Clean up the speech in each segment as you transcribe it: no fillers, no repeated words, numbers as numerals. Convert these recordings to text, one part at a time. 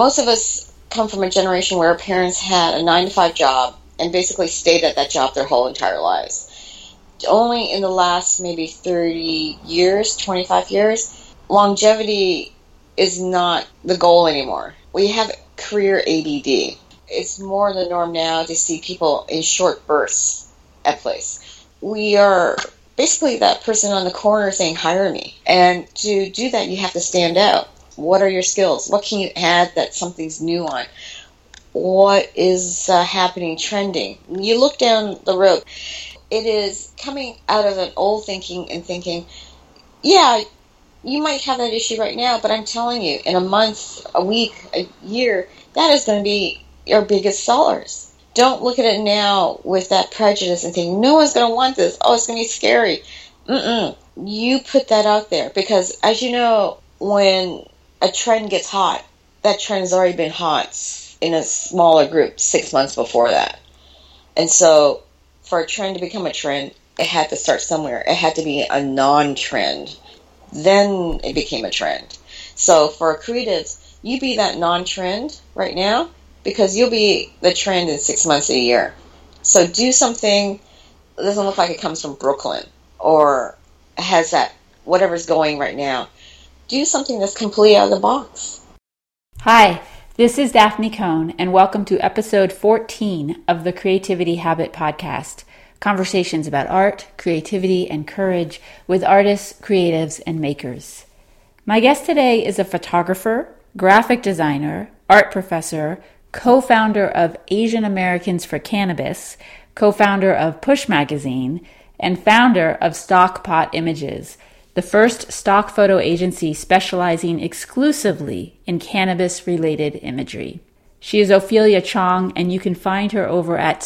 most of us come from a generation where our parents had a 9-to-5 job and basically stayed at that job their whole entire lives. Only in the last maybe 30 years, 25 years, longevity is not the goal anymore. We have career ADD. It's more the norm now to see people in short bursts at place. We are basically that person on the corner saying, hire me. And to do that, you have to stand out. What are your skills? What can you add that something's new on? What is happening, trending? You look down the road. It is coming out of an old thinking and thinking, yeah, you might have that issue right now, but I'm telling you, in a month, a week, a year, that is going to be your biggest sellers. Don't look at it now with that prejudice and think, no one's going to want this. Oh, it's going to be scary. You put that out there because, as you know, when a trend gets hot, that trend has already been hot in a smaller group 6 months before that. And so for a trend to become a trend, it had to start somewhere. It had to be a non-trend. Then it became a trend. So for creatives, you be that non-trend right now because you'll be the trend in 6 months, a year. So do something that doesn't look like it comes from Brooklyn or has that whatever's going right now. Do something that's completely out of the box. Hi, this is Daphne Cohn, and welcome to episode 14 of the Creativity Habit Podcast. Conversations about art, creativity, and courage with artists, creatives, and makers. My guest today is a photographer, graphic designer, art professor, co-founder of Asian Americans for Cannabis, co-founder of Push Magazine, and founder of Stockpot Images, the first stock photo agency specializing exclusively in cannabis-related imagery. She is Ophelia Chong, and you can find her over at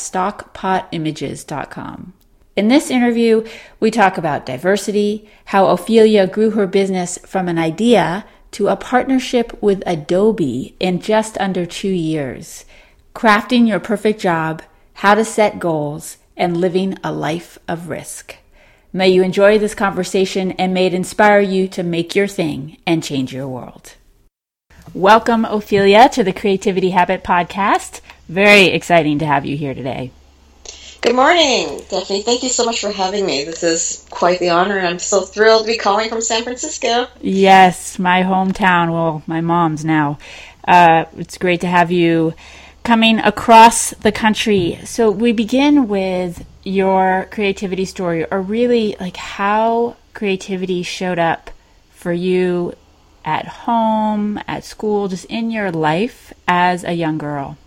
stockpotimages.com. In this interview, we talk about diversity, how Ophelia grew her business from an idea to a partnership with Adobe in just under 2 years, crafting your perfect job, how to set goals, and living a life of risk. May you enjoy this conversation and may it inspire you to make your thing and change your world. Welcome, Ophelia, to the Creativity Habit Podcast. Very exciting to have you here today. Good morning, Daphne. Thank you so much for having me. This is quite the honor, and I'm so thrilled to be calling from San Francisco. Yes, my hometown. Well, my mom's now. It's great to have you coming across the country. So we begin with your creativity story, or really like how creativity showed up for you at home, at school, just in your life as a young girl.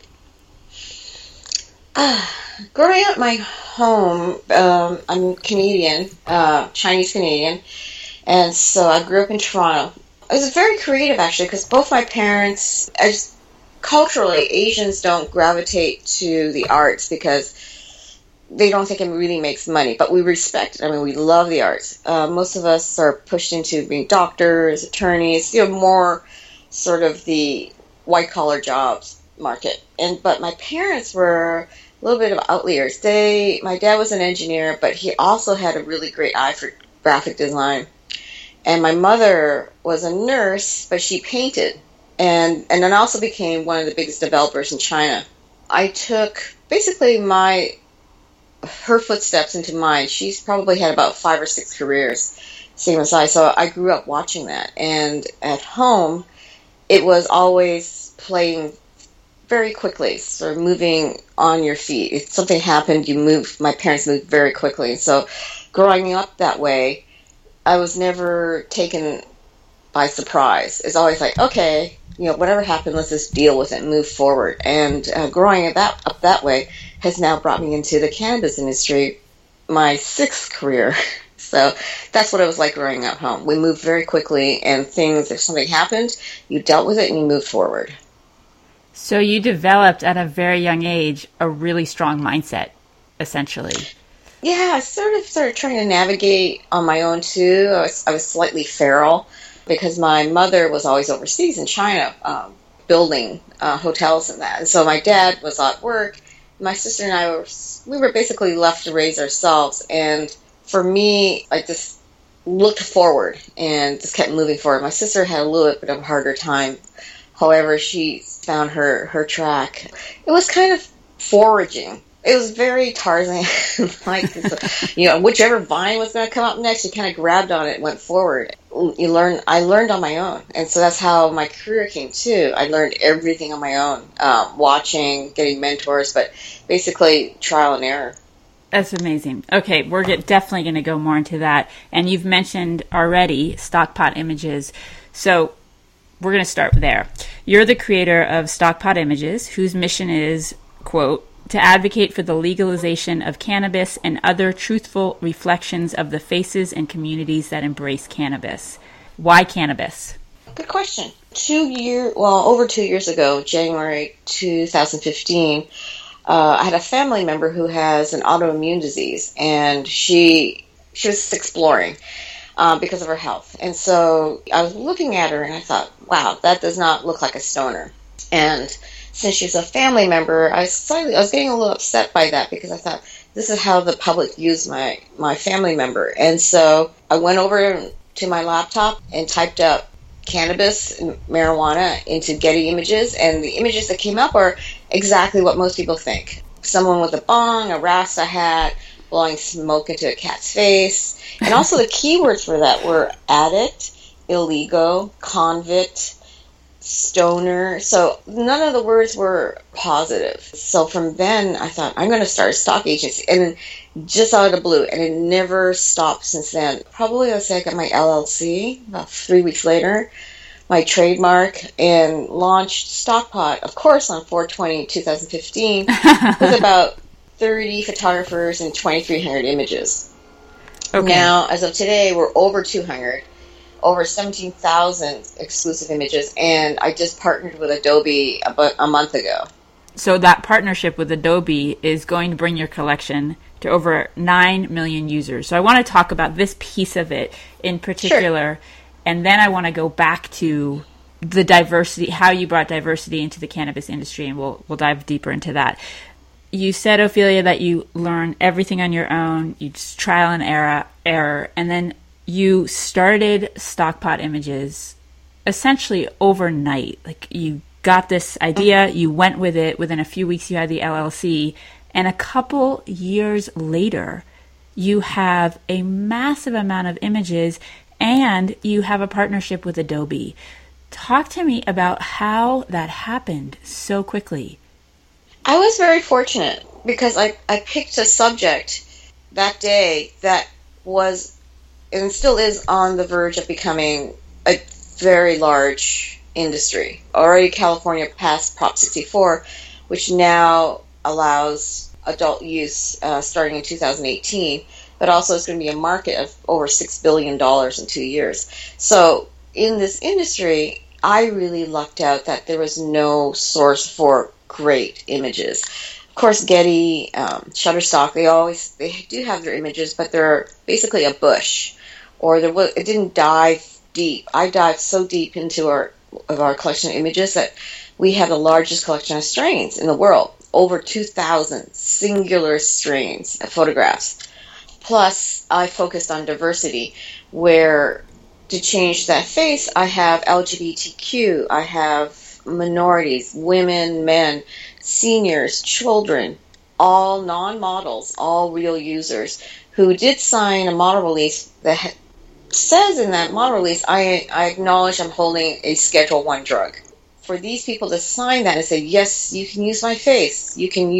Growing up, my home, I'm Canadian, Chinese Canadian, and so I grew up in Toronto. I was very creative, actually, because both my parents, culturally, Asians don't gravitate to the arts because they don't think it really makes money, but we respect it. I mean, we love the arts. Most of us are pushed into being doctors, attorneys, more sort of the white-collar jobs market. But my parents were a little bit of outliers. My dad was an engineer, but he also had a really great eye for graphic design. And my mother was a nurse, but she painted. And then also became one of the biggest developers in China. I took basically her footsteps into mine. She's probably had about 5 or 6 careers, same as I. So I grew up watching that. And at home, it was always playing very quickly, sort of moving on your feet. If something happened, you moved. My parents moved very quickly. And so growing up that way, I was never taken by surprise. It's always like, okay, whatever happened, let's just deal with it and move forward. And growing up that way has now brought me into the cannabis industry, my 6th career. So that's what it was like growing up home. We moved very quickly, and if something happened, you dealt with it and you moved forward. So you developed at a very young age a really strong mindset, essentially. Yeah, I sort of started trying to navigate on my own too. I was slightly feral because my mother was always overseas in China, building hotels and that. And so my dad was at work. My sister and I were basically left to raise ourselves. And for me, I just looked forward and just kept moving forward. My sister had a little bit of a harder time However, she found her track. It was kind of foraging. It was very Tarzan, like, whichever vine was going to come up next, you kind of grabbed on it and went forward. I learned on my own, and so that's how my career came too. I learned everything on my own, watching, getting mentors, but basically trial and error. That's amazing. Okay, we're definitely going to go more into that. And you've mentioned already Stockpot Images, so we're going to start there. You're the creator of Stockpot Images, whose mission is, quote, to advocate for the legalization of cannabis and other truthful reflections of the faces and communities that embrace cannabis. Why cannabis? Good question. Over 2 years ago, January 2015, I had a family member who has an autoimmune disease, and she was exploring because of her health. And so I was looking at her, and I thought, wow, that does not look like a stoner. And since she's a family member, I was getting a little upset by that, because I thought, this is how the public views my family member. And so I went over to my laptop and typed up cannabis and marijuana into Getty Images, and the images that came up are exactly what most people think. Someone with a bong, a Rasta hat, blowing smoke into a cat's face. And also the keywords for that were addict, illegal, convict, stoner. So none of the words were positive. So from then I thought, I'm going to start a stock agency. And just out of the blue, and it never stopped since then. Probably, let's say, I got my LLC about 3 weeks later, my trademark, and launched Stockpot, of course, on 4/20/2015, with about 30 photographers and 2,300 images. Okay. Now, as of today, we're over 200, over 17,000 exclusive images, and I just partnered with Adobe about a month ago. So that partnership with Adobe is going to bring your collection to over 9 million users. So I want to talk about this piece of it in particular, sure. And then I want to go back to the diversity, how you brought diversity into the cannabis industry, and we'll dive deeper into that. You said, Ophelia, that you learn everything on your own, you just trial and error, and then you started Stockpot Images essentially overnight. Like, you got this idea, you went with it, within a few weeks you had the LLC, and a couple years later, you have a massive amount of images, and you have a partnership with Adobe. Talk to me about how that happened so quickly. I was very fortunate, because I picked a subject that day that was, and still is, on the verge of becoming a very large industry. Already California passed Prop 64, which now allows adult use starting in 2018, but also it's going to be a market of over $6 billion in 2 years. So in this industry, I really lucked out that there was no source for great images. Of course, Getty, Shutterstock, they do have their images, but they're basically a bush, or it didn't dive deep. I dived so deep into our collection of images that we have the largest collection of strains in the world, over 2,000 singular strains of photographs. Plus, I focused on diversity, where to change that face, I have LGBTQ, I have minorities, women, men, seniors, children, all non-models, all real users, who did sign a model release that says in that model release, I acknowledge I'm holding a Schedule I drug. For these people to sign that and say, yes, you can use my face,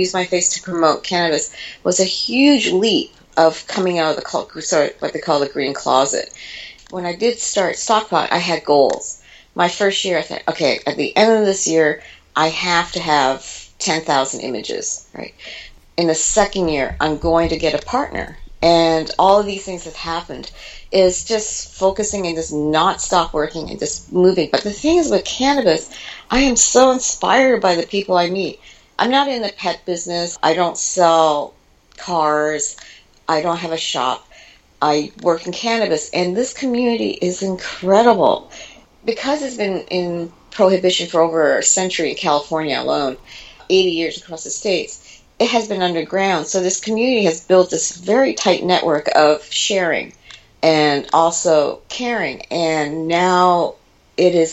to promote cannabis, was a huge leap of coming out of what they call the green closet. When I did start Stockpot, I had goals. My first year, I thought, okay, at the end of this year, I have to have 10,000 images, right? In the second year, I'm going to get a partner. And all of these things that happened is just focusing and just not stop working and just moving. But the thing is, with cannabis, I am so inspired by the people I meet. I'm not in the pet business. I don't sell cars. I don't have a shop. I work in cannabis, and this community is incredible. Because it's been in prohibition for over a century in California alone, 80 years across the states, it has been underground. So this community has built this very tight network of sharing and also caring. And now it is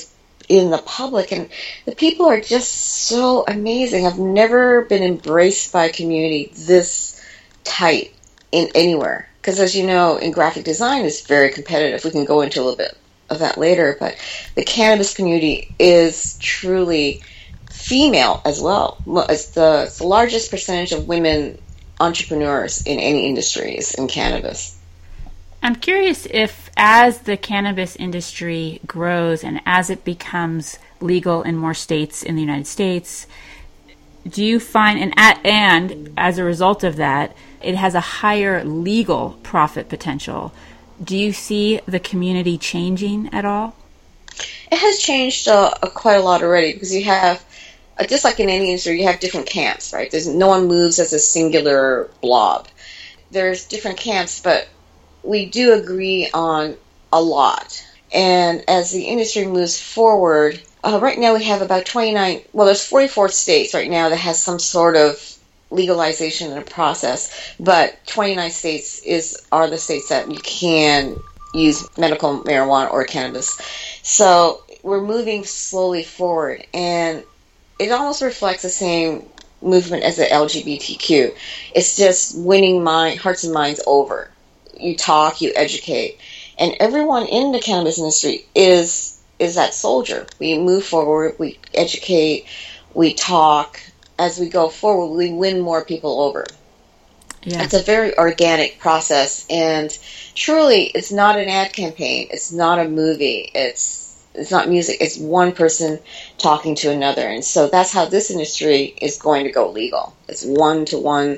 in the public, and the people are just so amazing. I've never been embraced by a community this tight in anywhere. Because as you know, in graphic design, it's very competitive. We can go into a little bit of that later, but the cannabis community is truly female as well. It's the largest percentage of women entrepreneurs in any industries in cannabis. I'm curious if, as the cannabis industry grows and as it becomes legal in more states in the United States, do you find, and as a result of that, it has a higher legal profit potential, do you see the community changing at all? It has changed quite a lot already, because you have, just like in any industry, you have different camps, right? No one moves as a singular blob. There's different camps, but we do agree on a lot. And as the industry moves forward, right now we have about 29, well, there's 44 states right now that has some sort of legalization in a process, but 29 states are the states that you can use medical marijuana or cannabis. So we're moving slowly forward, and it almost reflects the same movement as the LGBTQ. It's just winning hearts and minds over. You talk, you educate, and everyone in the cannabis industry is that soldier. We move forward, we educate, we talk. As we go forward, we win more people over. Yeah. It's a very organic process, and truly, it's not an ad campaign. It's not a movie. It's not music. It's one person talking to another, and so that's how this industry is going to go legal. It's one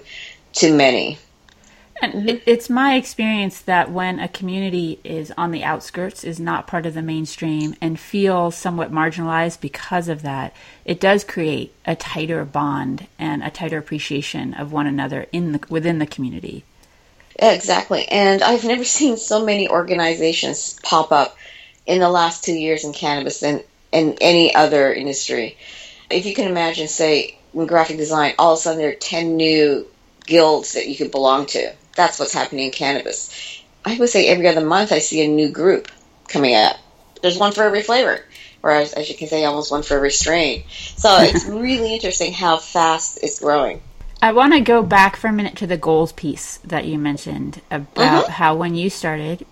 to many. And it's my experience that when a community is on the outskirts, is not part of the mainstream, and feels somewhat marginalized because of that, it does create a tighter bond and a tighter appreciation of one another within the community. Exactly. And I've never seen so many organizations pop up in the last 2 years in cannabis than in any other industry. If you can imagine, say, in graphic design, all of a sudden there are 10 new guilds that you could belong to. That's what's happening in cannabis. I would say every other month I see a new group coming up. There's one for every flavor, or as you can say, almost one for every strain. So it's really interesting how fast it's growing. I want to go back for a minute to the goals piece that you mentioned about how when you started,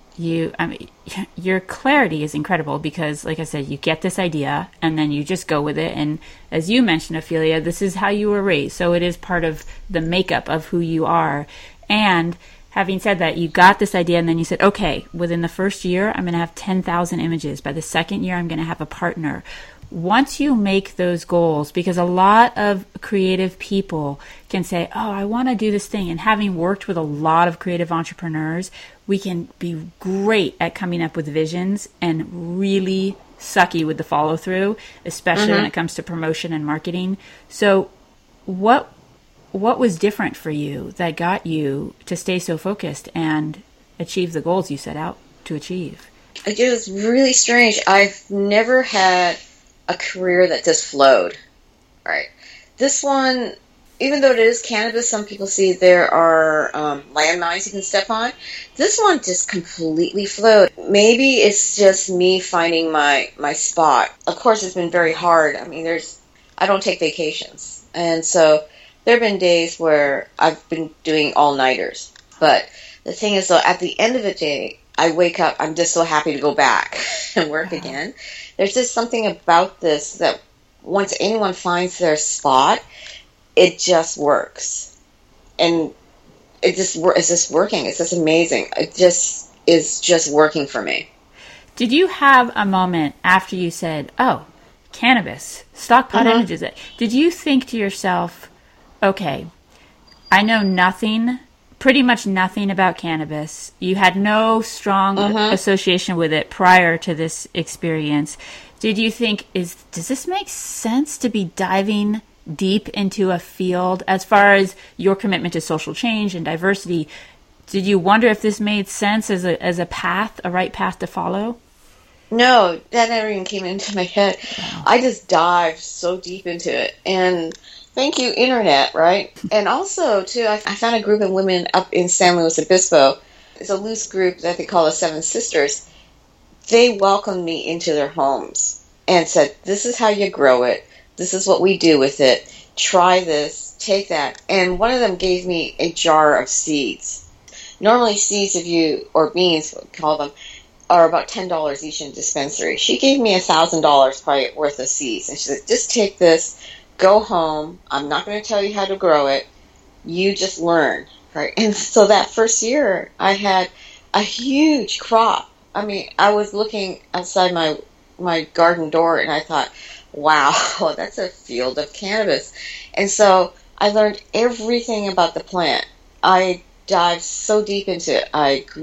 your clarity is incredible, because, like I said, you get this idea and then you just go with it. And as you mentioned, Ophelia, this is how you were raised. So it is part of the makeup of who you are. And having said that, you got this idea and then you said, okay, within the first year, I'm going to have 10,000 images. By the second year, I'm going to have a partner. Once you make those goals, because a lot of creative people can say, oh, I want to do this thing. And having worked with a lot of creative entrepreneurs, we can be great at coming up with visions and really sucky with the follow through, especially when it comes to promotion and marketing. So what was different for you that got you to stay so focused and achieve the goals you set out to achieve? It was really strange. I've never had a career that just flowed. Right. This one, even though it is cannabis, some people see there are landmines you can step on. This one just completely flowed. Maybe it's just me finding my spot. Of course, it's been very hard. I mean, I don't take vacations. And so there have been days where I've been doing all-nighters. But the thing is, though, at the end of the day, I wake up, I'm just so happy to go back and work again. There's just something about this that once anyone finds their spot, it just works. And it's just working. It's just amazing. It just is just working for me. Did you have a moment after you said, oh, cannabis, stockpot images, did you think to yourself, okay, I know pretty much nothing about cannabis. You had no strong association with it prior to this experience. Did you think, does this make sense to be diving deep into a field as far as your commitment to social change and diversity? Did you wonder if this made sense as a path, a right path to follow? No, that never even came into my head. Wow. I just dived so deep into it. And thank you, Internet, right? And also, too, I found a group of women up in San Luis Obispo. It's a loose group that they call the Seven Sisters. They welcomed me into their homes. and said, this is how you grow it. This is what we do with it. Try this, take that. And one of them gave me a jar of seeds. Normally seeds, or beans, we call them, are about $10 each in dispensary. She gave me $1,000 probably worth of seeds. And she said, just take this, go home. I'm not going to tell you how to grow it. You just learn, right? And so that first year, I had a huge crop. I mean, I was looking outside my garden door, and I thought, wow, that's a field of cannabis. And so I learned everything about the plant. I dived so deep into it.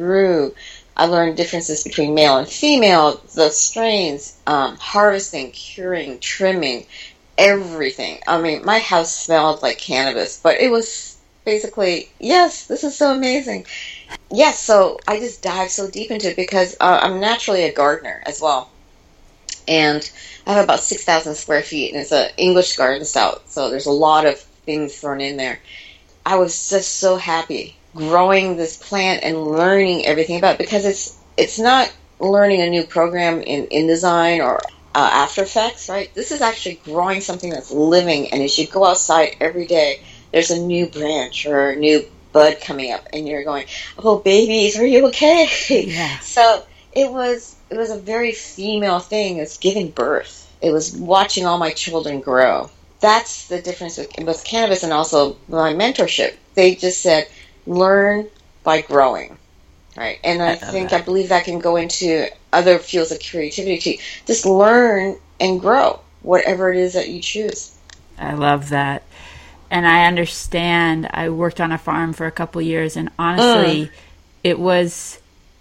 I learned differences between male and female, the strains, harvesting, curing, trimming, everything. I mean, my house smelled like cannabis, but it was basically, yes, this is so amazing. Yes, so I just dived so deep into it because I'm naturally a gardener as well. And I have about 6,000 square feet, and it's an English garden style, so there's a lot of things thrown in there. I was just so happy growing this plant and learning everything about it, because it's not learning a new program in InDesign or After Effects, right? This is actually growing something that's living, and as you go outside every day, there's a new branch or a new bud coming up, and you're going, oh, babies, are you okay? Yeah. So it was a very female thing. It was giving birth. It was watching all my children grow. That's the difference with cannabis and also my mentorship. They just said, learn by growing, right? And I believe that can go into other fields of creativity too. Just learn and grow, whatever it is that you choose. I love that. And I understand. I worked on a farm for a couple years, and honestly, it was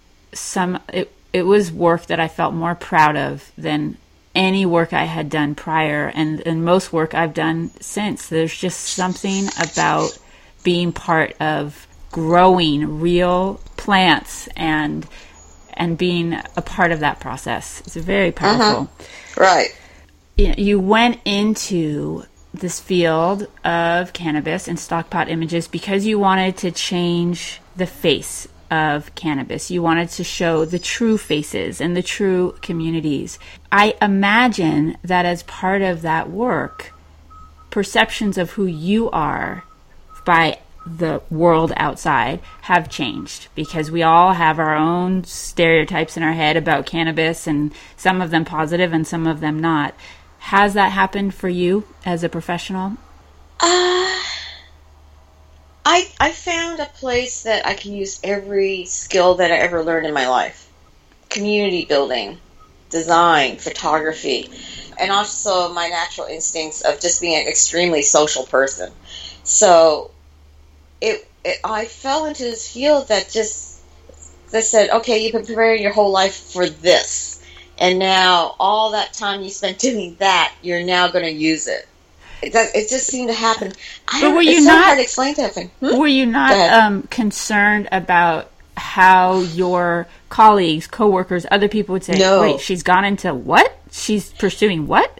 it was work that I felt more proud of than any work I had done prior, and most work I've done since. There's just something about being part of growing real plants and being a part of that process. It's very powerful. Right. You went into this field of cannabis and stockpot images because you wanted to change the face of cannabis. You wanted to show the true faces and the true communities. I imagine that as part of that work, perceptions of who you are by the world outside have changed, because we all have our own stereotypes in our head about cannabis, and some of them positive and some of them not. Has that happened for you as a professional? I found a place that I can use every skill that I ever learned in my life. Community building, design, photography, and also my natural instincts of just being an extremely social person. So I fell into this field that said, okay, you've been preparing your whole life for this. And now all that time you spent doing that, you're now going to use it. It just seemed to happen. It's so hard to explain to everything. Were you not concerned about how your colleagues, coworkers, other people would say, wait, she's gone into what? She's pursuing what?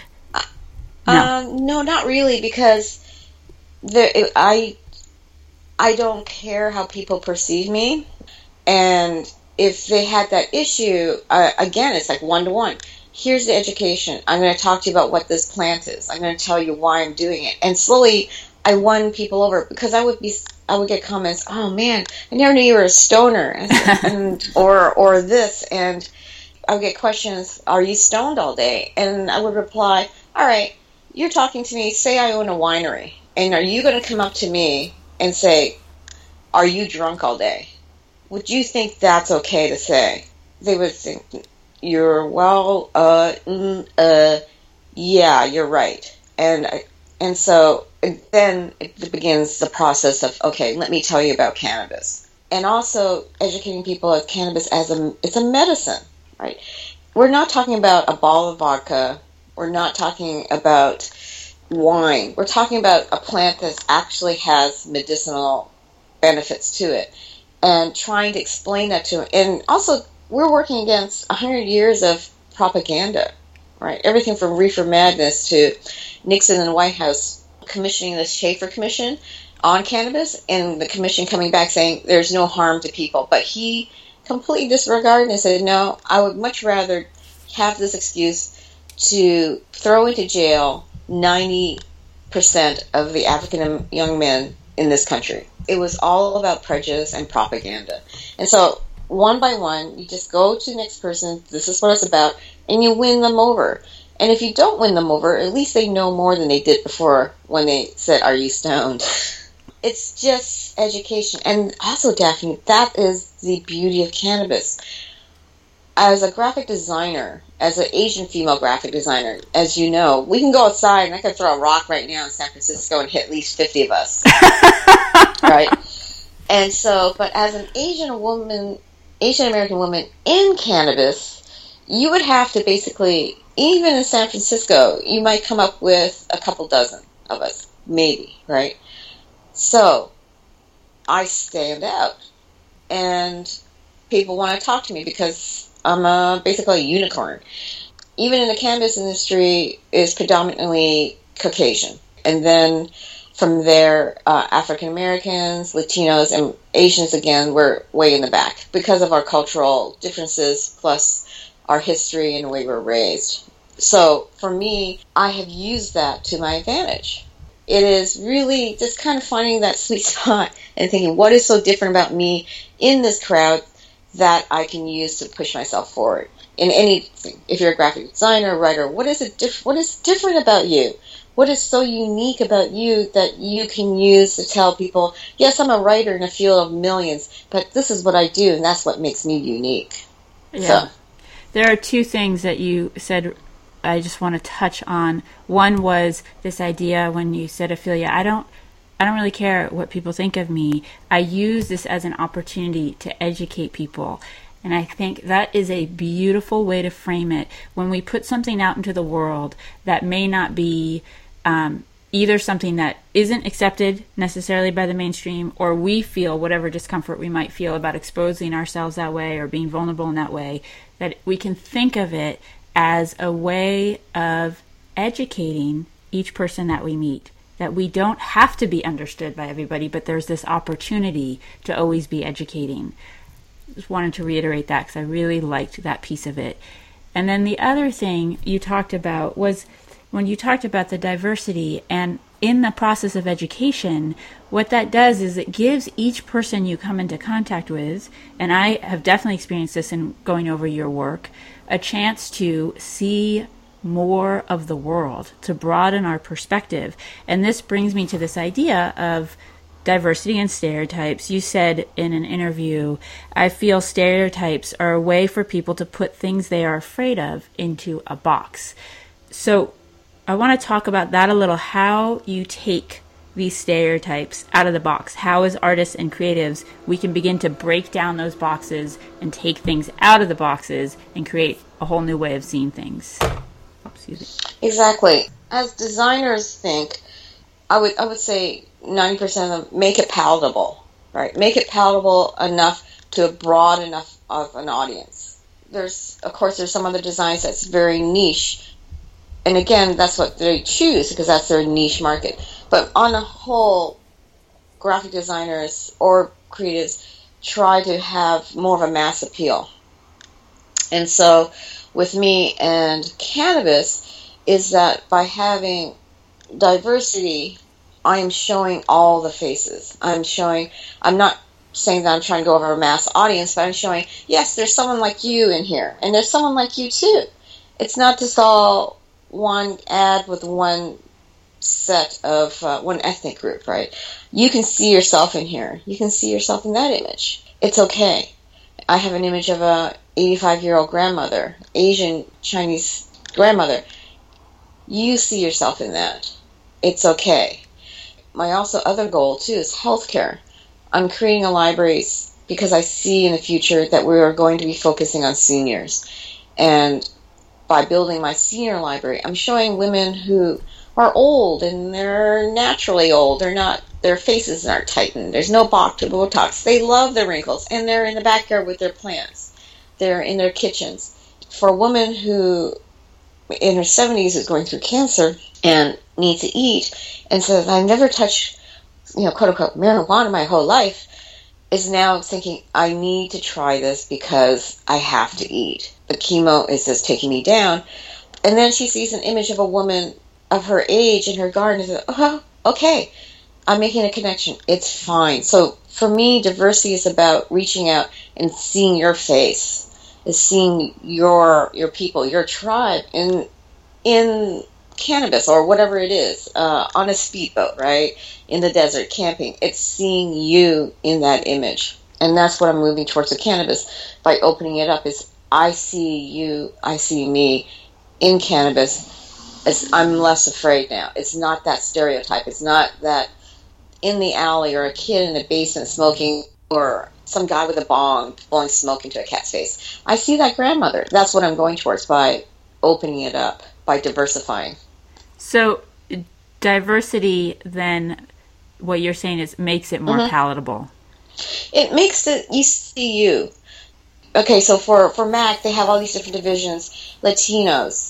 No, not really, because I don't care how people perceive me. And if they had that issue, again, it's like one-to-one. Here's the education. I'm going to talk to you about what this plant is. I'm going to tell you why I'm doing it. And slowly, I won people over, because I would get comments, oh man, I never knew you were a stoner, or this, and I would get questions, are you stoned all day? And I would reply, all right, you're talking to me, say I own a winery, and are you going to come up to me and say, are you drunk all day? Would you think that's okay to say? They would think, yeah, you're right. And so then it begins the process of, okay, let me tell you about cannabis. And also educating people of cannabis it's a medicine, right? We're not talking about a bottle of vodka. We're not talking about wine. We're talking about a plant that actually has medicinal benefits to it, and trying to explain that to them. And also, we're working against 100 years of propaganda, right? Everything from reefer madness to Nixon and the White House commissioning this Schaefer Commission on cannabis, and the commission coming back saying there's no harm to people. But he completely disregarded and said, no, I would much rather have this excuse to throw into jail 90% of the African young men in this country. It was all about prejudice and propaganda. And so, one by one, you just go to the next person, this is what it's about, and you win them over. And if you don't win them over, at least they know more than they did before when they said, "Are you stoned?" It's just education. And also, Daphne, that is the beauty of cannabis. As a graphic designer, as an Asian female graphic designer, as you know, we can go outside and I can throw a rock right now in San Francisco and hit at least 50 of us. Right? And so, but as an Asian American woman in cannabis, you would have to basically, even in San Francisco, you might come up with a couple dozen of us, maybe, right? So, I stand out. And people want to talk to me because I'm basically a unicorn. Even in the cannabis industry is predominantly Caucasian. And then from there, African Americans, Latinos, and Asians, again, were way in the back because of our cultural differences plus our history and the way we're raised. So for me, I have used that to my advantage. It is really just kind of finding that sweet spot and thinking, what is so different about me in this crowd that I can use to push myself forward in anything. If you're a graphic designer, writer, what is different about you? What is so unique about you that you can use to tell people, yes, I'm a writer in a field of millions, but this is what I do, and that's what makes me unique. Yeah. So. There are two things that you said I just want to touch on. One was this idea when you said, Ophelia, I don't really care what people think of me. I use this as an opportunity to educate people. And I think that is a beautiful way to frame it. When we put something out into the world that may not be either something that isn't accepted necessarily by the mainstream, or we feel whatever discomfort we might feel about exposing ourselves that way or being vulnerable in that way, that we can think of it as a way of educating each person that we meet. That we don't have to be understood by everybody, but there's this opportunity to always be educating. Just wanted to reiterate that because I really liked that piece of it. And then the other thing you talked about was when you talked about the diversity, and in the process of education, what that does is it gives each person you come into contact with, and I have definitely experienced this in going over your work, a chance to see more of the world, to broaden our perspective. And this brings me to this idea of diversity and stereotypes. You said in an interview, I feel stereotypes are a way for people to put things they are afraid of into a box. So I want to talk about that a little, how you take these stereotypes out of the box. How as artists and creatives, we can begin to break down those boxes and take things out of the boxes and create a whole new way of seeing things. Exactly. As designers think, I would say 90% of them make it palatable, right? Make it palatable enough to a broad enough of an audience. There's some other designs that's very niche, and again, that's what they choose because that's their niche market. But on the whole, graphic designers or creatives try to have more of a mass appeal. And so with me and cannabis is that by having diversity, I am showing all the faces. I'm not saying that I'm trying to go over a mass audience, but I'm showing, yes, there's someone like you in here, and there's someone like you too. It's not just all one ad with one set of one ethnic group, right? You can see yourself in here. You can see yourself in that image. It's okay. I have an image of a 85-year-old grandmother, Asian Chinese grandmother. You see yourself in that. It's okay. My also other goal too is healthcare. I'm creating a library because I see in the future that we are going to be focusing on seniors. And by building my senior library, I'm showing women who are old and they're naturally old. Their faces aren't tightened. There's no Botox. They love their wrinkles, and they're in the backyard with their plants. They're in their kitchens. For a woman who in her 70s is going through cancer and needs to eat and says, I never touched, quote unquote, marijuana my whole life, is now thinking, I need to try this because I have to eat. The chemo is just taking me down. And then she sees an image of a woman of her age in her garden and says, oh, okay, I'm making a connection. It's fine. So for me, diversity is about reaching out and seeing your face, is seeing your people, your tribe in cannabis or whatever it is, on a speedboat, right? In the desert, camping. It's seeing you in that image. And that's what I'm moving towards with cannabis by opening it up is I see you, I see me in cannabis. I'm less afraid now. It's not that stereotype. It's not that in the alley or a kid in the basement smoking or some guy with a bong blowing smoke into a cat's face. I see that grandmother. That's what I'm going towards by opening it up, by diversifying. So diversity, then, what you're saying is makes it more palatable. It makes it, you see you. Okay, so for MAC, they have all these different divisions, Latinas,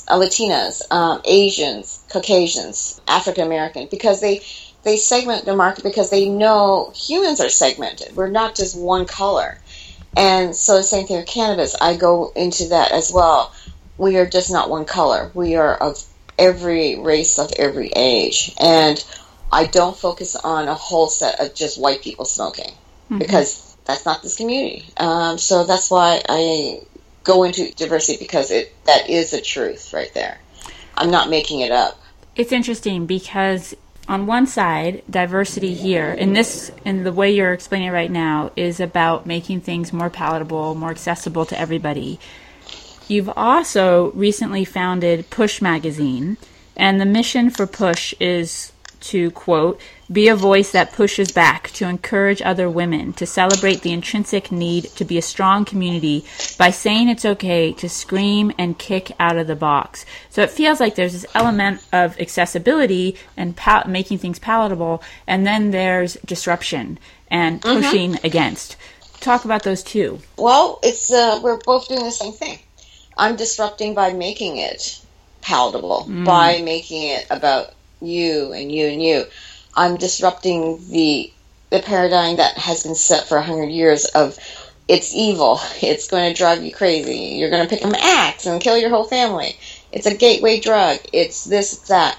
Asians, Caucasians, African American, because they segment the market because they know humans are segmented. We're not just one color. And so the same thing with cannabis. I go into that as well. We are just not one color. We are of every race, of every age. And I don't focus on a whole set of just white people smoking because that's not this community. So that's why I go into diversity because that is the truth right there. I'm not making it up. It's interesting because on one side, diversity here, in the way you're explaining it right now, is about making things more palatable, more accessible to everybody. You've also recently founded Push Magazine, and the mission for Push is to, quote, be a voice that pushes back, to encourage other women, to celebrate the intrinsic need to be a strong community by saying it's okay to scream and kick out of the box. So it feels like there's this element of accessibility and making things palatable, and then there's disruption and pushing against. Talk about those two. Well, it's we're both doing the same thing. I'm disrupting by making it palatable, by making it about you and you and you. I'm disrupting the paradigm that has been set for 100 years of it's evil, it's going to drive you crazy, you're going to pick up an axe and kill your whole family, it's a gateway drug, it's this, it's that,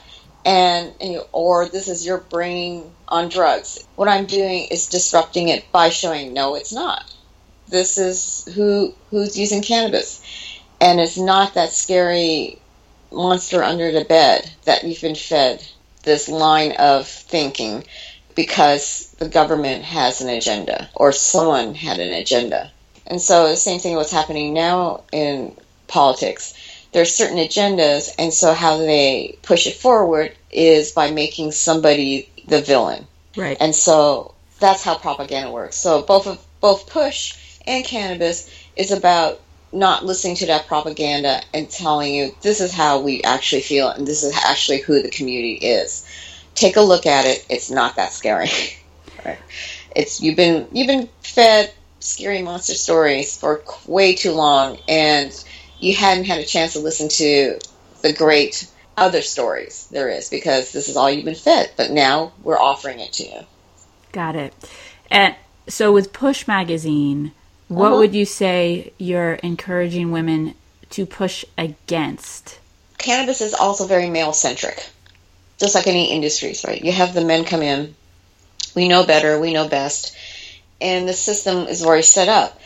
or this is your brain on drugs. What I'm doing is disrupting it by showing no, it's not. This is who's using cannabis, and it's not that scary monster under the bed that you've been fed this line of thinking because the government has an agenda or someone had an agenda. And so the same thing what's happening now in politics. There's certain agendas, and so how they push it forward is by making somebody the villain. Right. And so that's how propaganda works. So both Push and cannabis is about not listening to that propaganda and telling you this is how we actually feel and this is actually who the community is. Take a look at it. It's not that scary. Right? You've been fed scary monster stories for way too long, and you hadn't had a chance to listen to the great other stories there is because this is all you've been fed. But now we're offering it to you. Got it. And so with Push Magazine, what would you say you're encouraging women to push against? Cannabis is also very male-centric, just like any industries, right? You have the men come in. We know better. We know best. And the system is already set up.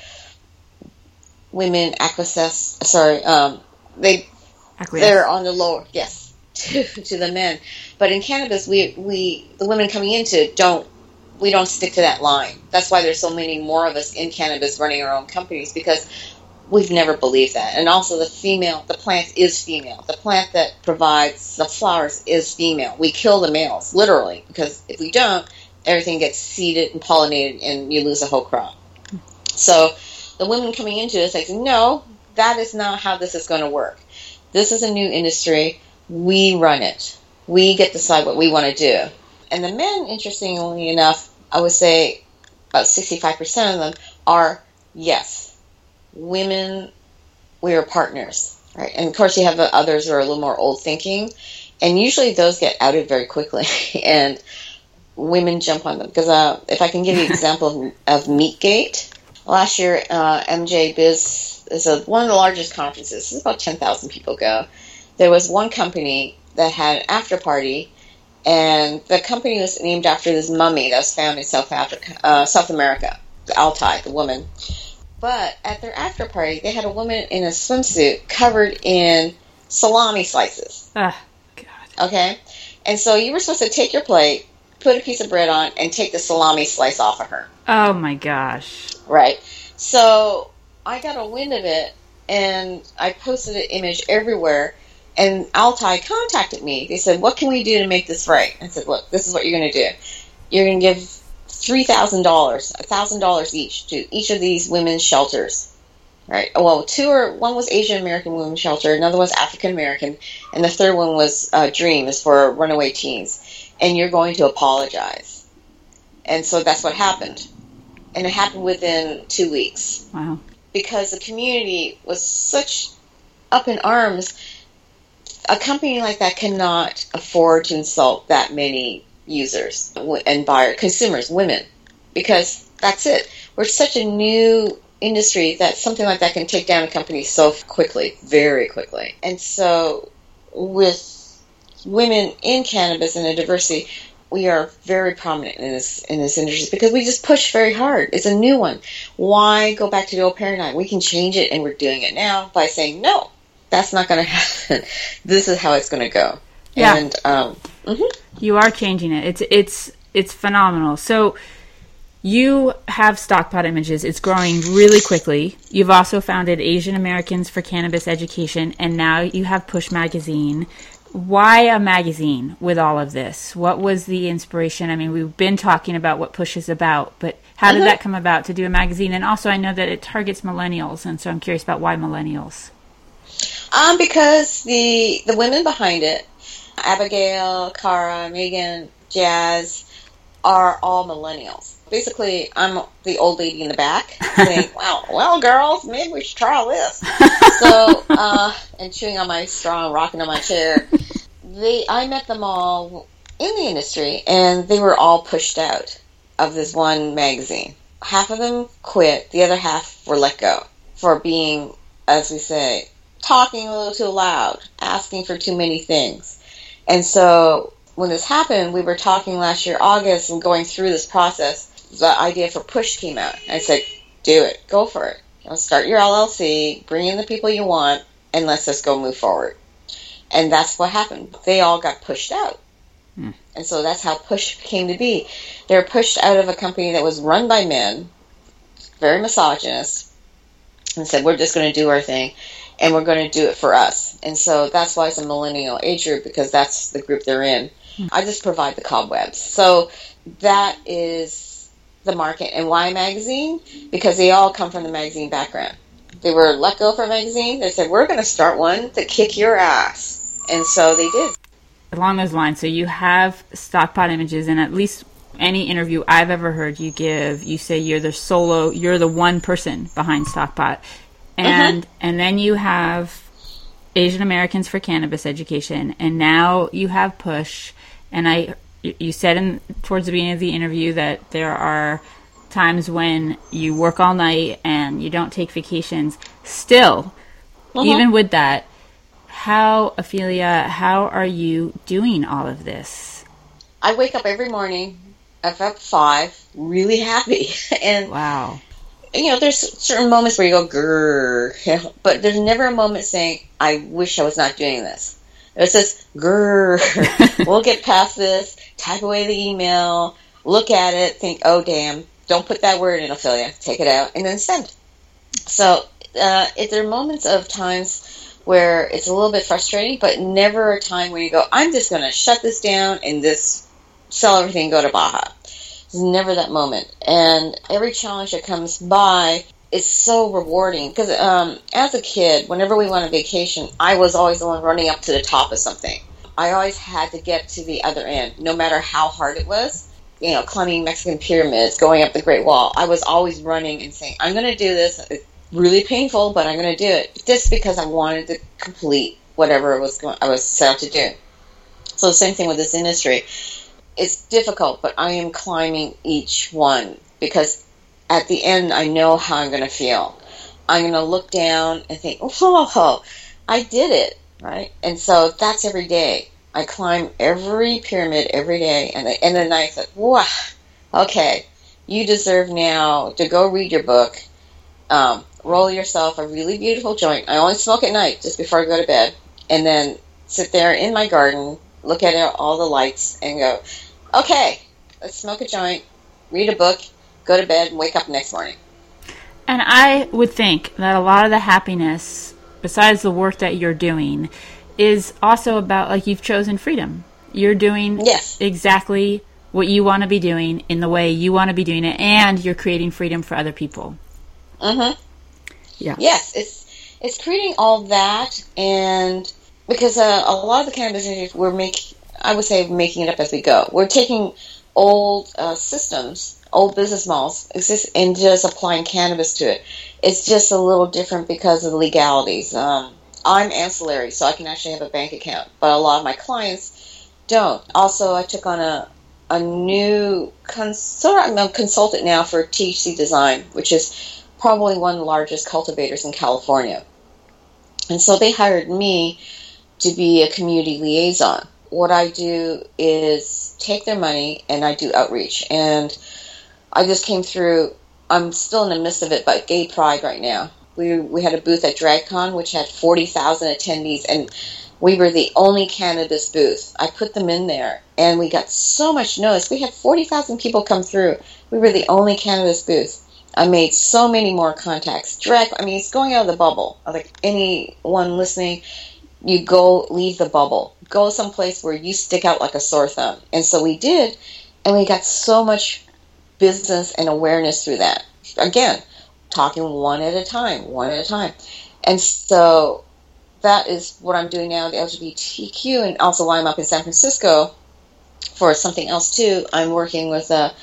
Women they're on the lower, yes, to the men. But in cannabis, the women coming into we don't stick to that line. That's why there's so many more of us in cannabis running our own companies, because we've never believed that. And also the plant is female. The plant that provides the flowers is female. We kill the males, literally, because if we don't, everything gets seeded and pollinated and you lose a whole crop. So the women coming into this say, no, that is not how this is going to work. This is a new industry. We run it. We get to decide what we want to do. And the men, interestingly enough, I would say about 65% of them are, yes, women, we are partners, right? And of course you have the others who are a little more old thinking, and usually those get outed very quickly, and women jump on them. Because if I can give you an example of Meatgate, last year MJ Biz is one of the largest conferences. It's about 10,000 people go. there was one company that had an after party, and the company was named after this mummy that was found in South America, the Altai, the woman. But at their after party, they had a woman in a swimsuit covered in salami slices. God. Okay? And so you were supposed to take your plate, put a piece of bread on, and take the salami slice off of her. Oh, my gosh. Right. So I got a wind of it, and I posted an image everywhere, and Altai contacted me. They said, what can we do to make this right? I said, look, this is what you're going to do. You're going to give $3,000, $1,000 each to each of these women's shelters. Right. Well, one was Asian American Women's Shelter, another was African American, and the third one was Dream, is for runaway teens. And you're going to apologize. And so that's what happened. And it happened within 2 weeks. Wow. Because the community was such up in arms. A company like that cannot afford to insult that many users and buyers, consumers, women, because that's it. We're such a new industry that something like that can take down a company so quickly, very quickly. And so with women in cannabis and the diversity, we are very prominent in this industry because we just push very hard. It's a new one. Why go back to the old paradigm? We can change it, and we're doing it now by saying, no, that's not going to happen. This is how it's going to go. Yeah. And you are changing it. It's phenomenal. So you have Stockpot Images. It's growing really quickly. You've also founded Asian Americans for Cannabis Education, and now you have Push Magazine. Why a magazine with all of this? What was the inspiration? I mean, we've been talking about what Push is about, but how did that come about to do a magazine? And also, I know that it targets millennials, and so I'm curious about why millennials. Because the women behind it, Abigail, Cara, Megan, Jazz, are all millennials. Basically, I'm the old lady in the back saying, well, girls, maybe we should try all this. So, and chewing on my straw and rocking on my chair. I met them all in the industry, and they were all pushed out of this one magazine. Half of them quit. The other half were let go for being, as we say, talking a little too loud, asking for too many things. And so when this happened, we were talking last year, August, and going through this process. The idea for Push came out. I said, do it. Go for it. Start your LLC, bring in the people you want, and let's just go move forward. And that's what happened. They all got pushed out. And so that's how Push came to be. They were pushed out of a company that was run by men, very misogynist, and said, we're just going to do our thing, and we're going to do it for us. And so that's why it's a millennial age group, because that's the group they're in. I just provide the cobwebs. So that is the market. And why a magazine? Because they all come from the magazine background. They were let go for a magazine. They said, we're going to start one to kick your ass. And so they did. Along those lines, so you have Stockpot Images, and at least any interview I've ever heard you give, you say you're the one person behind Stockpot. And then you have Asian Americans for Cannabis Education, and now you have Push. And you said towards the beginning of the interview that there are times when you work all night and you don't take vacations. Still, even with that, Ophelia, how are you doing all of this? I wake up every morning at 5, really happy. And wow. There's certain moments where you go, grrr, but there's never a moment saying, I wish I was not doing this. It's just, grrr, we'll get past this, type away the email, look at it, think, oh, damn, don't put that word in, Ophelia, take it out, and then send. So there are moments of times where it's a little bit frustrating, but never a time where you go, I'm just going to shut this down and just sell everything and go to Baja. There's never that moment. And every challenge that comes by is so rewarding. Because as a kid, whenever we went on vacation, I was always the one running up to the top of something. I always had to get to the other end, no matter how hard it was. Climbing Mexican pyramids, going up the Great Wall. I was always running and saying, I'm going to do this. It's really painful, but I'm going to do it. Just because I wanted to complete whatever I was set out to do. So the same thing with this industry. It's difficult, but I am climbing each one because at the end, I know how I'm going to feel. I'm going to look down and think, oh, I did it. right? And so that's every day. I climb every pyramid every day, and at the end of the night, I said, wow, okay, you deserve now to go read your book, roll yourself a really beautiful joint. I only smoke at night, just before I go to bed, and then sit there in my garden, look at all the lights, and go, okay, let's smoke a joint, read a book, go to bed, and wake up the next morning. And I would think that a lot of the happiness, besides the work that you're doing, is also about, like, you've chosen freedom. You're doing exactly what you want to be doing in the way you want to be doing it, and you're creating freedom for other people. Mm-hmm. Yeah. Yes, it's creating all that, and because a lot of the cannabis industry, I would say making it up as we go. We're taking old systems, old business models, and just applying cannabis to it. It's just a little different because of the legalities. I'm ancillary, so I can actually have a bank account, but a lot of my clients don't. Also, I took on a new I'm a consultant now for THC Design, which is probably one of the largest cultivators in California. And so they hired me to be a community liaison. What I do is take their money and I do outreach. And I just came through, I'm still in the midst of it, but Gay Pride right now. We had a booth at DragCon, which had 40,000 attendees, and we were the only cannabis booth. I put them in there, and we got so much notice. We had 40,000 people come through. We were the only cannabis booth. I made so many more contacts. It's going out of the bubble. Like anyone listening, you leave the bubble. Go someplace where you stick out like a sore thumb. And so we did, and we got so much business and awareness through that. Again, talking one at a time. And so that is what I'm doing now, the LGBTQ, and also while I'm up in San Francisco for something else too, I'm working with a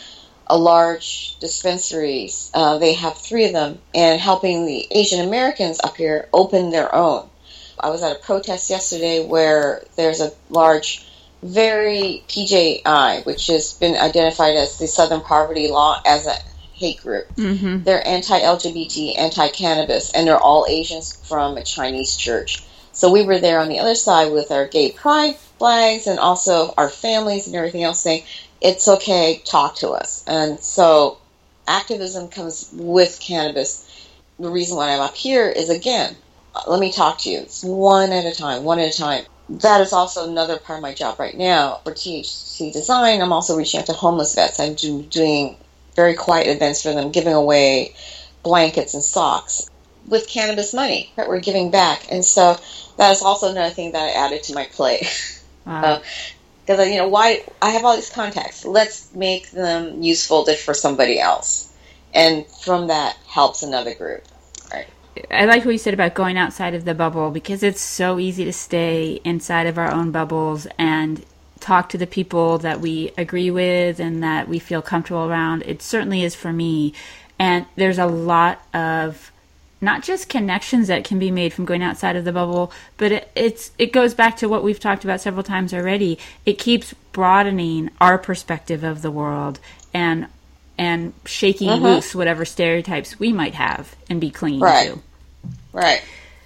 large dispensary. They have 3 of them, and helping the Asian Americans up here open their own. I was at a protest yesterday where there's a large, very PJI, which has been identified as the Southern Poverty Law as a hate group. Mm-hmm. They're anti-LGBT, anti-cannabis, and they're all Asians from a Chinese church. So we were there on the other side with our gay pride flags and also our families and everything else saying, it's okay, talk to us. And so activism comes with cannabis. The reason why I'm up here is, again, let me talk to you. It's one at a time. That is also another part of my job right now. For THC Design, I'm also reaching out to homeless vets. I'm doing very quiet events for them, giving away blankets and socks with cannabis money that we're giving back. And so that is also another thing that I added to my plate. Wow. Because, why I have all these contacts. Let's make them useful for somebody else. And from that helps another group. Right. I like what you said about going outside of the bubble, because it's so easy to stay inside of our own bubbles and talk to the people that we agree with and that we feel comfortable around. It certainly is for me. And there's a lot of not just connections that can be made from going outside of the bubble, but it goes back to what we've talked about several times already. It keeps broadening our perspective of the world and shaking loose whatever stereotypes we might have and be clinging to. Right.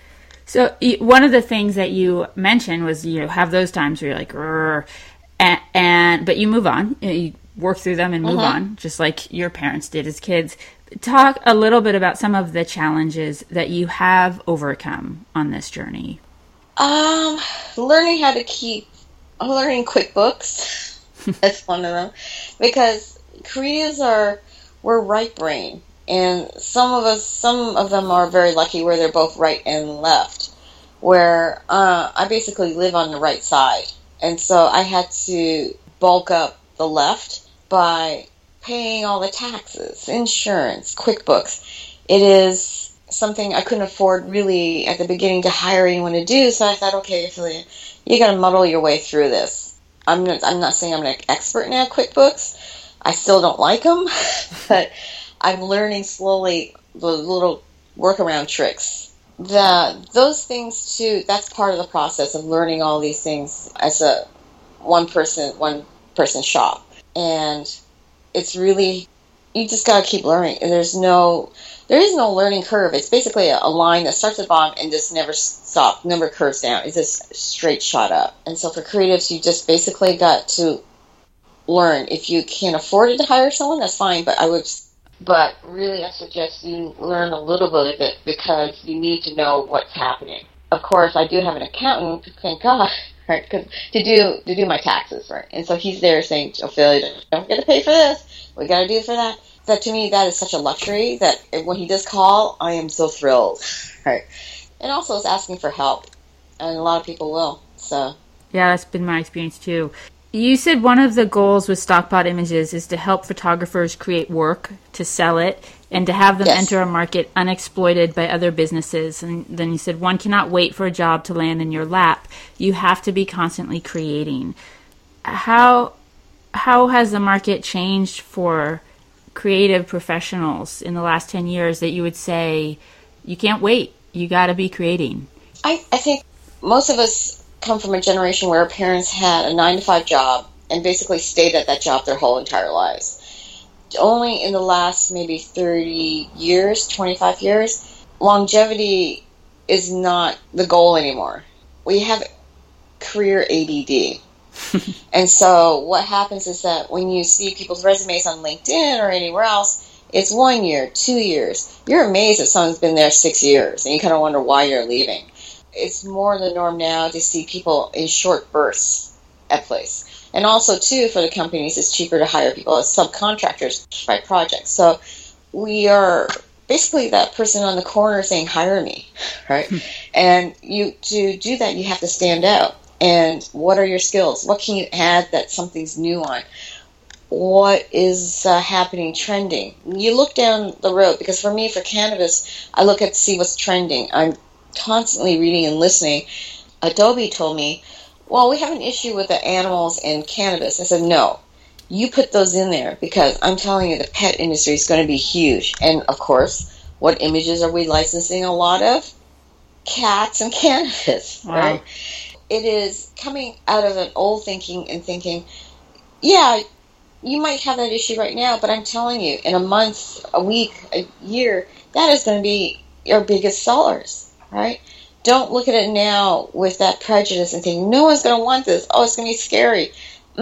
So one of the things that you mentioned was, have those times where you're like, but you move on. You work through them and move on, just like your parents did as kids. Talk a little bit about some of the challenges that you have overcome on this journey. Learning learning QuickBooks. That's one of them. Because creatives we're right brain. And some of them are very lucky where they're both right and left. Where I basically live on the right side. And so I had to bulk up the left by paying all the taxes, insurance, QuickBooks. It is something I couldn't afford really at the beginning to hire anyone to do. So I thought, okay, Ophelia, you got to muddle your way through this. I'm not saying I'm an expert now at QuickBooks. I still don't like them, but I'm learning slowly the little workaround tricks. Those things too, that's part of the process of learning all these things as a one person shop. And it's really you just got to keep learning. And there is no learning curve. It's basically a line that starts at the bottom and just never stops, never curves down. It's just straight shot up. And so for creatives, you just basically got to learn. If you can't afford it to hire someone, that's fine. But really, I suggest you learn a little bit of it because you need to know what's happening. Of course, I do have an accountant, thank God, right? Because to do my taxes, right? And so he's there saying, Ophelia, don't get to pay for this. We got to do for that. That to me, that is such a luxury that when he does call, I am so thrilled, right? And also, it's asking for help, and a lot of people will. So yeah, that's been my experience too. You said one of the goals with Stockpot Images is to help photographers create work, to sell it, and to have them enter a market unexploited by other businesses. And then you said one cannot wait for a job to land in your lap. You have to be constantly creating. How has the market changed for creative professionals in the last 10 years that you would say you can't wait, you got to be creating? I think most of us come from a generation where our parents had a 9-to-5 job and basically stayed at that job their whole entire lives. Only in the last maybe 30 years, 25 years, longevity is not the goal anymore. We have career ADD. And so what happens is that when you see people's resumes on LinkedIn or anywhere else, it's 1 year, 2 years. You're amazed that someone's been there 6 years, and you kind of wonder why you're leaving. It's more the norm now to see people in short bursts at place. And also, too, for the companies, it's cheaper to hire people as subcontractors by project. So we are basically that person on the corner saying, hire me, right? And to do that, you have to stand out. And what are your skills? What can you add that something's new on? What is happening, trending? You look down the road, because for me, for cannabis, I look at see what's trending. I'm constantly reading and listening. Adobe told me, well, we have an issue with the animals in cannabis. I said, no, you put those in there because I'm telling you the pet industry is going to be huge. And, of course, what images are we licensing a lot of? Cats and cannabis, wow. Right? It is coming out of an old thinking and thinking, yeah, you might have that issue right now, but I'm telling you, in a month, a week, a year, that is going to be your biggest sellers. Right? Don't look at it now with that prejudice and think, no one's going to want this. Oh, it's going to be scary.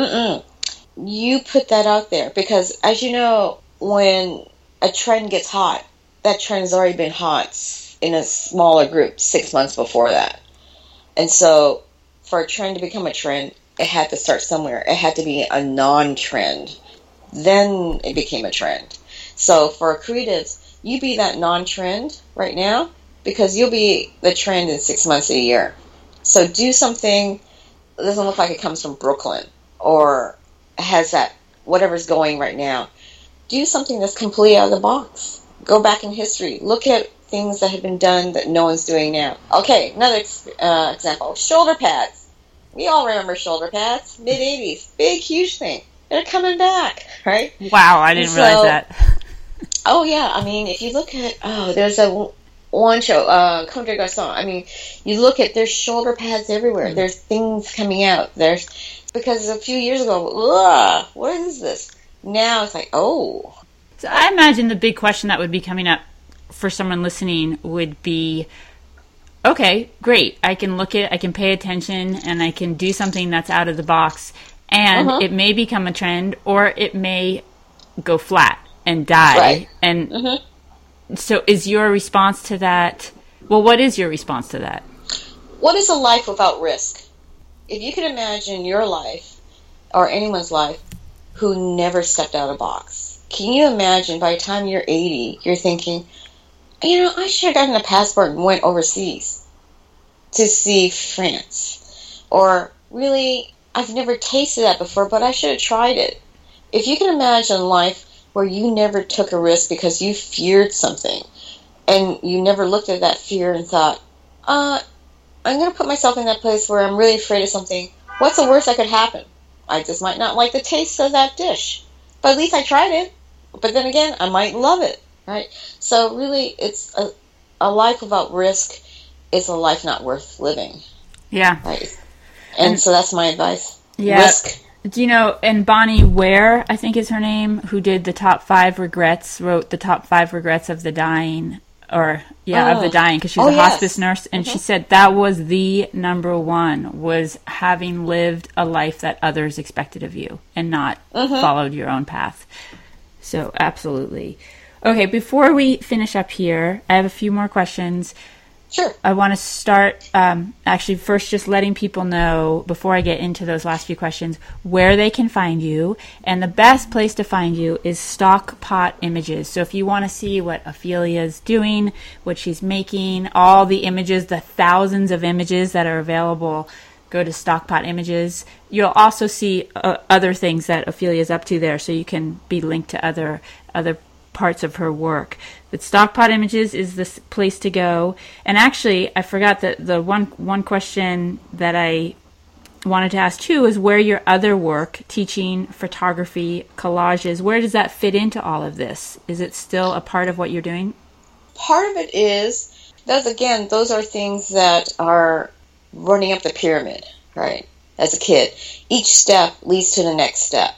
You put that out there because, as you know, when a trend gets hot, that trend has already been hot in a smaller group 6 months before that. And so for a trend to become a trend, it had to start somewhere. It had to be a non-trend. Then it became a trend. So for creatives, you be that non-trend right now, because you'll be the trend in 6 months, a year. So do something that doesn't look like it comes from Brooklyn or has that whatever's going right now. Do something that's completely out of the box. Go back in history. Look at things that have been done that no one's doing now. Okay, another example. Shoulder pads. We all remember shoulder pads. Mid-'80s. Big, huge thing. They're coming back, right? Wow, I didn't realize that. Oh, yeah. I mean, if you look at... there's one show, Comme des Garçons. I mean, you look at, there's shoulder pads everywhere. There's things coming out. Because a few years ago, what is this? Now it's like, oh. So I imagine the big question that would be coming up for someone listening would be, okay, great. I can pay attention, and I can do something that's out of the box. And it may become a trend, or it may go flat and die. Right. And so is your response to that, well, what is your response to that? What is a life without risk? If you can imagine your life, or anyone's life, who never stepped out of the box, can you imagine by the time you're 80, you're thinking, I should have gotten a passport and went overseas to see France. Or, really, I've never tasted that before, but I should have tried it. If you can imagine life where you never took a risk because you feared something, and you never looked at that fear and thought, I'm going to put myself in that place where I'm really afraid of something. What's the worst that could happen? I just might not like the taste of that dish. But at least I tried it. But then again, I might love it, right? So really, it's a life without risk is a life not worth living. Yeah. Right? And so that's my advice. Yeah. Risk. Do you know, and Bonnie Ware, I think is her name, who did the top 5 regrets, wrote the top 5 regrets of the dying, of the dying, because she's a hospice nurse, and she said that was the number one, was having lived a life that others expected of you and not followed your own path. So, absolutely. Okay, before we finish up here, I have a few more questions. Sure. I want to start, actually, first just letting people know, before I get into those last few questions, where they can find you. And the best place to find you is Stockpot Images. So if you want to see what Ophelia's doing, what she's making, all the images, the thousands of images that are available, go to Stockpot Images. You'll also see other things that Ophelia's up to there, so you can be linked to other parts of her work. But Stockpot Images is the place to go. And actually, I forgot that the one question that I wanted to ask too is where your other work, teaching, photography, collages, where does that fit into all of this? Is it still a part of what you're doing? Part of it is, those are things that are running up the pyramid, right? As a kid. Each step leads to the next step.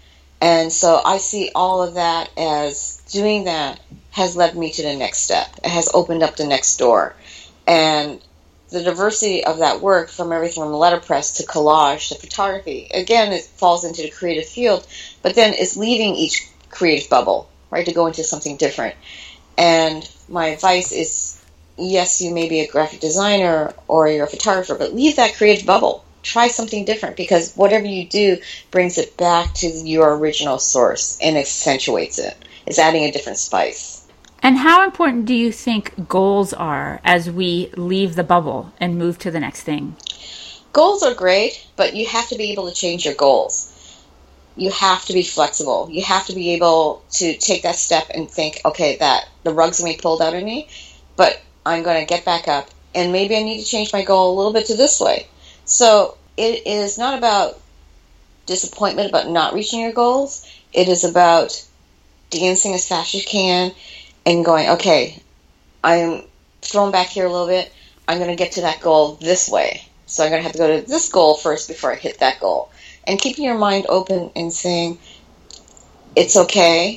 And so I see all of that as doing that has led me to the next step. It has opened up the next door. And the diversity of that work, from everything from letterpress to collage to photography, again, it falls into the creative field, but then it's leaving each creative bubble, right, to go into something different. And my advice is, yes, you may be a graphic designer or you're a photographer, but leave that creative bubble. Try something different, because whatever you do brings it back to your original source and accentuates it. It's adding a different spice. And how important do you think goals are as we leave the bubble and move to the next thing? Goals are great, but you have to be able to change your goals. You have to be flexible. You have to be able to take that step and think, okay, that the rug's going to be pulled out of me, but I'm going to get back up, and maybe I need to change my goal a little bit to this way. So it is not about disappointment about not reaching your goals. It is about dancing as fast as you can and going, okay, I'm thrown back here a little bit. I'm going to get to that goal this way. So I'm going to have to go to this goal first before I hit that goal. And keeping your mind open and saying, it's okay.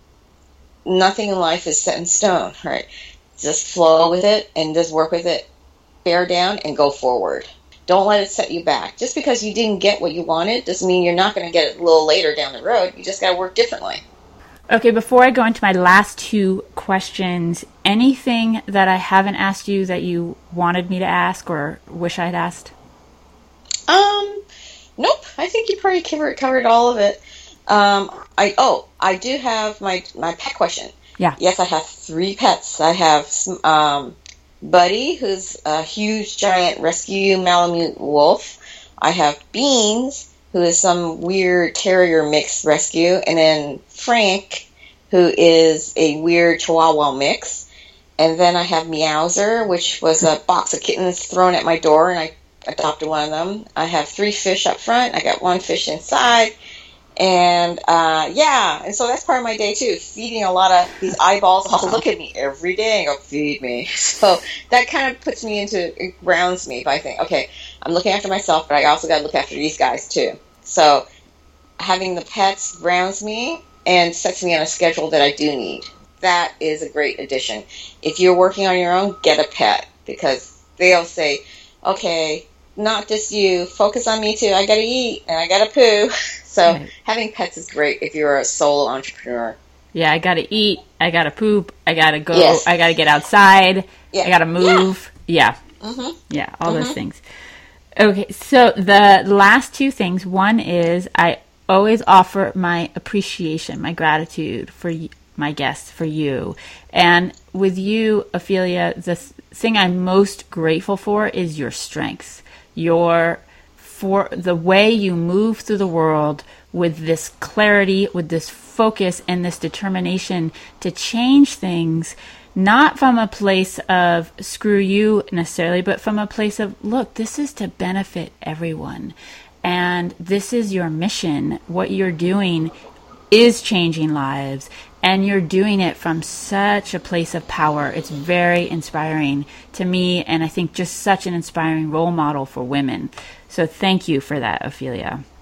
Nothing in life is set in stone, right? Just flow with it and just work with it. Bear down and go forward. Don't let it set you back. Just because you didn't get what you wanted doesn't mean you're not going to get it a little later down the road. You just got to work differently. Okay, before I go into my last 2 questions, anything that I haven't asked you that you wanted me to ask or wish I'd asked? Nope. I think you probably covered all of it. I do have my pet question. Yeah. Yes, I have 3 pets. I have Buddy, who's a huge, giant rescue Malamute wolf. I have Beans, who is some weird terrier mix rescue. And then Frank, who is a weird Chihuahua mix. And then I have Meowser, which was a box of kittens thrown at my door, and I adopted one of them. I have 3 fish up front. I got 1 fish inside. And, and so that's part of my day, too, feeding a lot of these eyeballs. All look at me every day and go, feed me. So that kind of puts me it grounds me by thinking, okay, I'm looking after myself, but I also got to look after these guys, too. So having the pets grounds me and sets me on a schedule that I do need. That is a great addition. If you're working on your own, get a pet, because they'll say, okay, not just you, focus on me, too. I got to eat and I got to poo. So having pets is great if you're a solo entrepreneur. Yeah, I gotta eat, I gotta poop, I gotta go, yes. I gotta get outside, I gotta move. Yeah. All those things. Okay, so the last 2 things. One is I always offer my appreciation, my gratitude for my guests, for you. And with you, Ophelia, the thing I'm most grateful for is your strength. For the way you move through the world with this clarity, with this focus, and this determination to change things, not from a place of screw you necessarily, but from a place of, look, this is to benefit everyone. And this is your mission. What you're doing is changing lives. And you're doing it from such a place of power. It's very inspiring to me, and I think just such an inspiring role model for women. So thank you for that, Ophelia.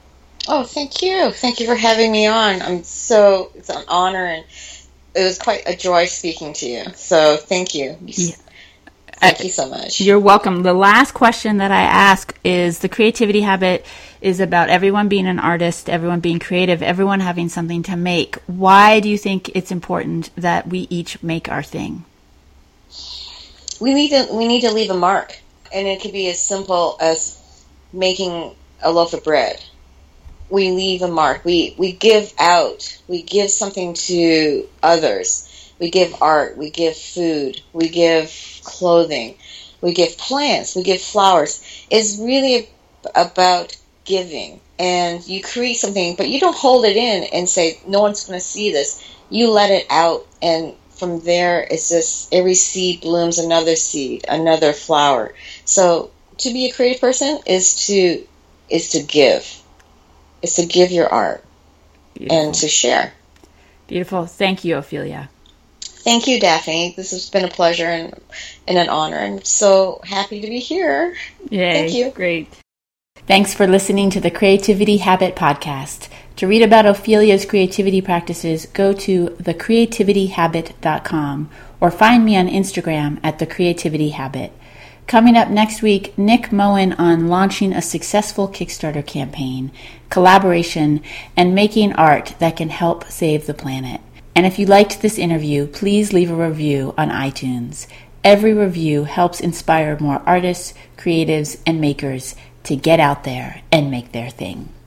Oh, thank you. Thank you for having me on. It's an honor, and it was quite a joy speaking to you. So thank you. Yeah. Thank you so much. You're welcome. The last question that I ask is the Creativity Habit is about everyone being an artist, everyone being creative, everyone having something to make. Why do you think it's important that we each make our thing? We need to leave a mark, and it could be as simple as making a loaf of bread. We leave a mark. We give out. We give something to others. We give art. We give food. We give clothing. We give plants. We give flowers. It's really about giving. And you create something, but you don't hold it in and say, no one's going to see this. You let it out, and from there, it's just every seed blooms another seed, another flower. So to be a creative person is to give. Is to give your art. Beautiful. And to share. Beautiful. Thank you, Ophelia. Thank you, Daphne. This has been a pleasure and an honor. I'm so happy to be here. Yay. Thank you. Great. Thanks for listening to the Creativity Habit Podcast. To read about Ophelia's creativity practices, go to thecreativityhabit.com or find me on Instagram at thecreativityhabit. Coming up next week, Nick Moen on launching a successful Kickstarter campaign, collaboration, and making art that can help save the planet. And if you liked this interview, please leave a review on iTunes. Every review helps inspire more artists, creatives, and makers to get out there and make their thing.